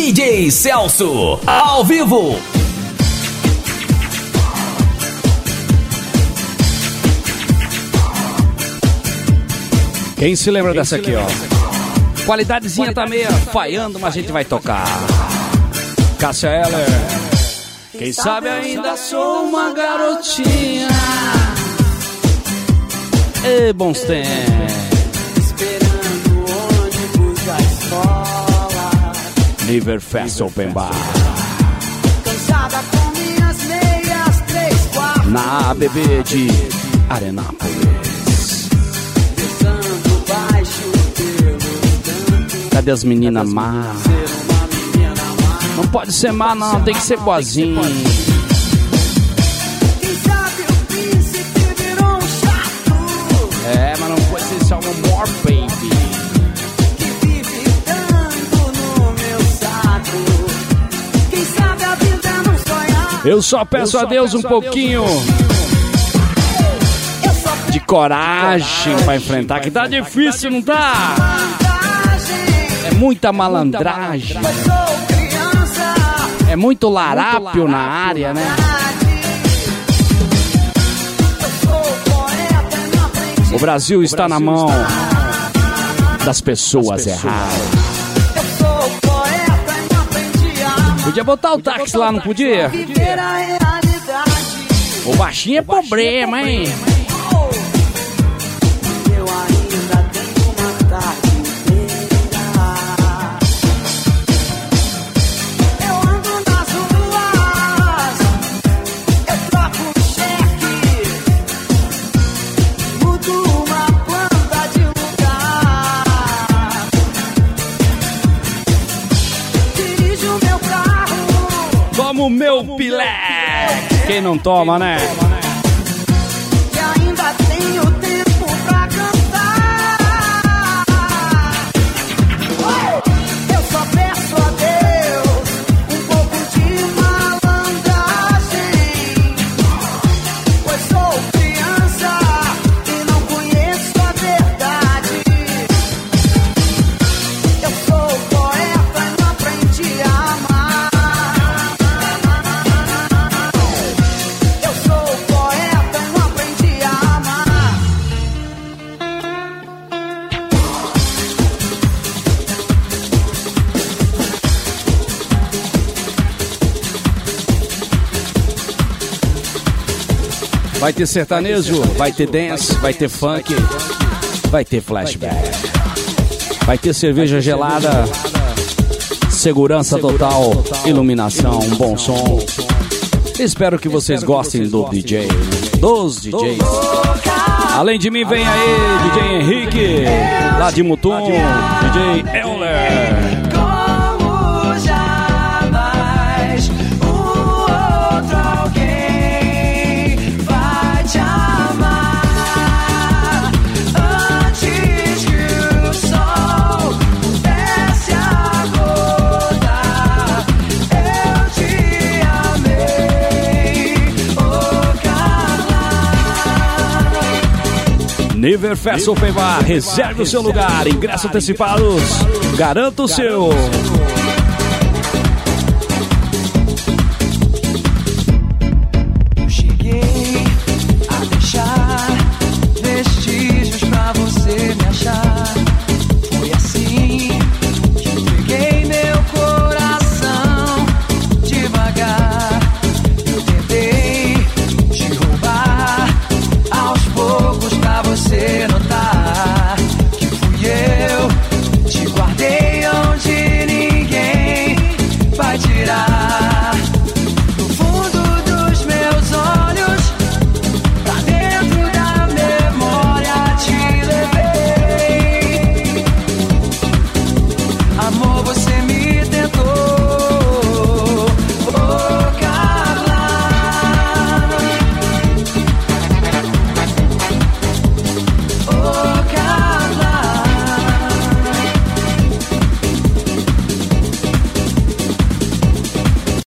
DJ Celso, ao vivo. Quem se lembra dessa aqui, ó? Qualidadezinha tá meio falhando, mas a gente vai tocar. Cássia Eller. Quem sabe ainda sou uma garotinha. E bons tempos. Esperando o ônibus da escola. River Fest Open Bar. Cansada com minhas meias 3/4. Na ABB de Arenápolis. Pisando baixo pelo canto. Cadê as meninas má? Não pode ser má não, tem que ser boazinha. Quem sabe o príncipe virou um chato. É, mas não pode ser só um more baby. Que vive dando no meu saco. Quem sabe a vida não sonhar. Eu só peço a Deus um pouquinho de coragem pra enfrentar, que tá difícil, não tá? É muita malandragem. É muito larápio na área, né? O Brasil está na mão das pessoas erradas. Podia botar o táxi lá, não podia? O baixinho é problema, hein? O meu pilé. Quem não toma, né? Que ainda tenho tempo pra cantar. Eu só peço a Deus um pouco de malandragem. Pois sou criança e não conheço a verdade. Eu sou poeta e não aprendi a amar. Vai ter sertanejo, vai ter dance, vai ter funk, vai ter flashback. Vai ter cerveja gelada, segurança total, iluminação, um bom som. Espero que vocês gostem do DJ, dos DJs. Além de mim vem aí DJ Henrique, lá de Mutum, DJ Euler. River Fest Open Bar, reserve o seu lugar, ingressos antecipados, garanta o seu.